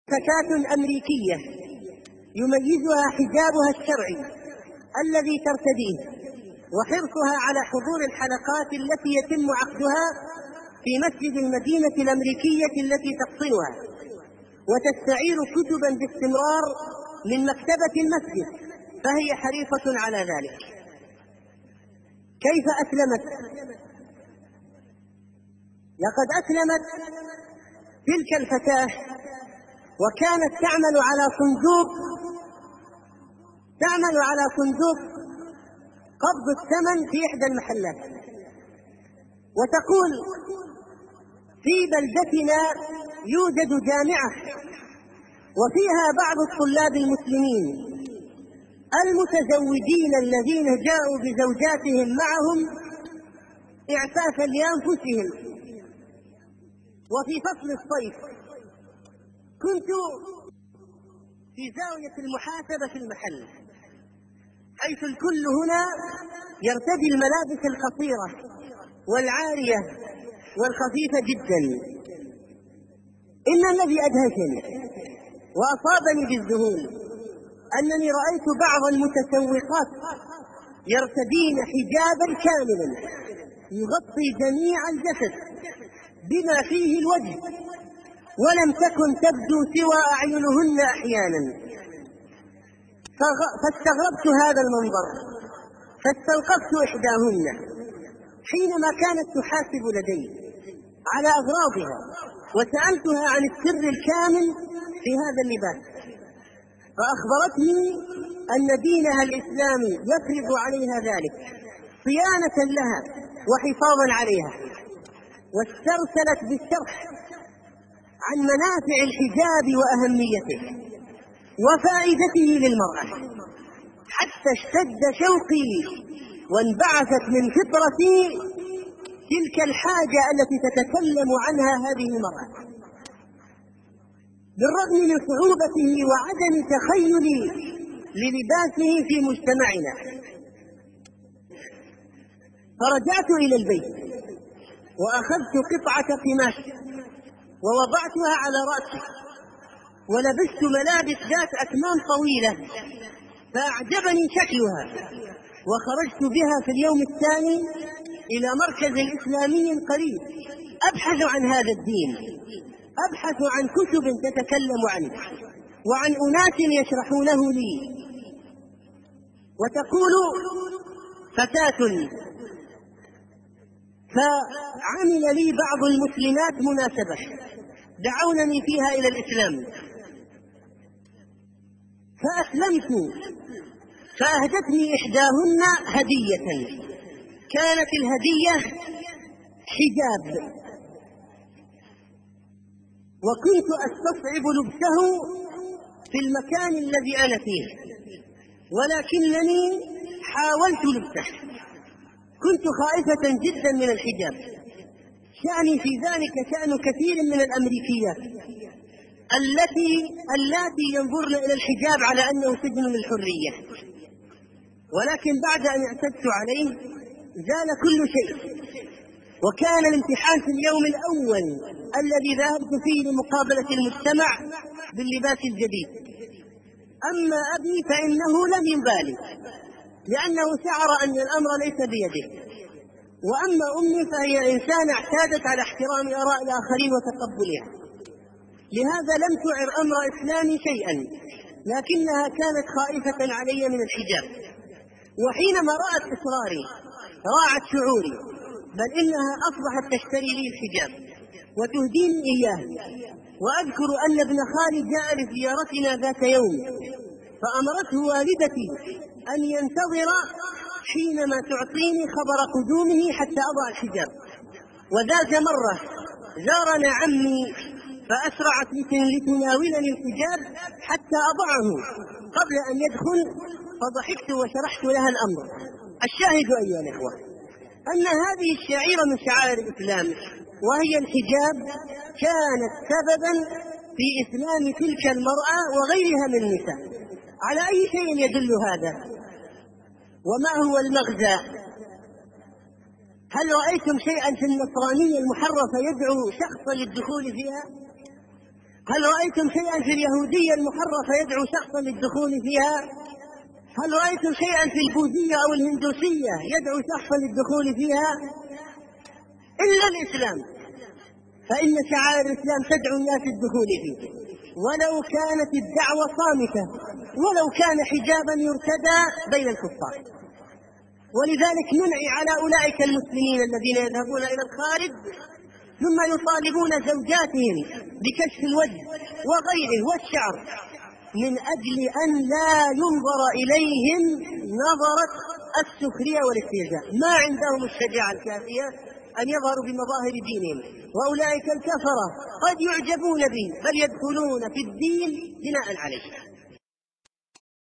فتاة أمريكية يميزها حجابها الشرعي الذي ترتديه وحرصها على حضور الحلقات التي يتم عقدها في مسجد المدينة الأمريكية التي تقصنها، وتستعير كتبا باستمرار من مكتبة المسجد، فهي حريصة على ذلك. كيف أسلمت؟ لقد أسلمت تلك الفتاة وكانت تعمل على صندوق قبض الثمن في إحدى المحلات، وتقول: في بلدتنا يوجد جامعة وفيها بعض الطلاب المسلمين المتزوجين الذين جاءوا بزوجاتهم معهم إعفافا لأنفسهم، وفي فصل الصيف كنت في زاوية المحاسبة في المحل، حيث الكل هنا يرتدي الملابس القصيرة والعارية والخفيفة جدا. إن الذي أدهشني وأصابني بالذهول أنني رأيت بعض المتسوقات يرتدين حجابا كاملا يغطي جميع الجسد بما فيه الوجه، ولم تكن تبدو سوى أعينهن أحيانا. فاستغربت هذا المنظر، فاستوقفت إحداهن حينما كانت تحاسب لدي على أغراضها، وسألتها عن السر الكامل في هذا اللباس، فأخبرتني أن دينها الإسلامي يفرض عليها ذلك صيانة لها وحفاظا عليها، واسترسلت بالشرح عن منافع الحجاب وأهميته وفائدته للمرأة، حتى اشتد شوقي وانبعثت من فطرتي تلك الحاجة التي تتكلم عنها هذه المرأة، بالرغم من صعوبته وعدم تخيلي للباسه في مجتمعنا. فرجعت إلى البيت وأخذت قطعة قماش ووضعتها على رأسي، ولبست ملابس ذات أكمام طويلة فأعجبني شكلها، وخرجت بها في اليوم الثاني إلى مركز إسلامي قريب أبحث عن هذا الدين، أبحث عن كتب تتكلم عنه وعن أناس يشرحونه لي. وتقول فتاة: فعمل لي بعض المسلمات مناسبة دعونني فيها إلى الإسلام، فأسلمت، فأهدتني إحداهن هدية، كانت الهدية حجاب، وكنت أستصعب لبسه في المكان الذي أنا فيه، ولكنني حاولت لبسه. كنت خائفة جدا من الحجاب، شأني في ذلك شأن كثير من الأمريكيات اللاتي ينظرن إلى الحجاب على أنه سجن للحرية، ولكن بعد أن اعتدت عليه زال كل شيء. وكان الامتحان في اليوم الأول الذي ذهبت فيه لمقابلة المجتمع باللباس الجديد. أما أبي فإنه لم يبالي، لأنه شعر أن الأمر ليس بيده، وأما أمي فهي إنسانة اعتادت على احترام آراء الآخرين وتقبلها، لهذا لم تعر أمر إسلامي شيئا، لكنها كانت خائفة علي من الحجاب. وحينما رأت إصراري راعت شعوري، بل إنها أصبحت تشتري لي الحجاب وتهديني إياه. وأذكر أن ابن خالي جاء لزيارتنا ذات يوم، فأمرته والدتي أن ينتظر حينما تعطيني خبر قدومه حتى أضع الحجاب. وذات مرة زارنا عمي فأسرعت لتناولني الحجاب حتى أضعه قبل أن يدخل، فضحكت وشرحت لها الأمر. الشاهد أيها الإخوة أن هذه الشعيرة من شعائر الإسلام وهي الحجاب كانت سببا في إسلام تلك المرأة وغيرها من النساء. على أي شيء يدل هذا؟ وما هو المغزى؟ هل رأيتم شيئا في النصرانية المحرفة يدعو شخصا للدخول فيها؟ هل رأيتم شيئا في اليهودية المحرفة يدعو شخصا للدخول فيها؟ هل رأيتم شيئا في البوذية أو الهندوسية يدعو شخصا للدخول فيها؟ إلا الإسلام، فإن شعائر الإسلام تدعو الناس للدخول فيه، ولو كانت الدعوة صامتة، ولو كان حجابا يرتدى بين الكفار. ولذلك ننعي على أولئك المسلمين الذين يذهبون إلى الخارج ثم يطالبون زوجاتهم بكشف الوجه وغيره والشعر من أجل أن لا ينظر إليهم نظرة السخرية والاستهزاء. ما عندهم الشجاعة الكافية أن يظهروا بمظاهر دينهم، وأولئك الكفرة قد يعجبون به بل يدخلون في الدين بناء عليه.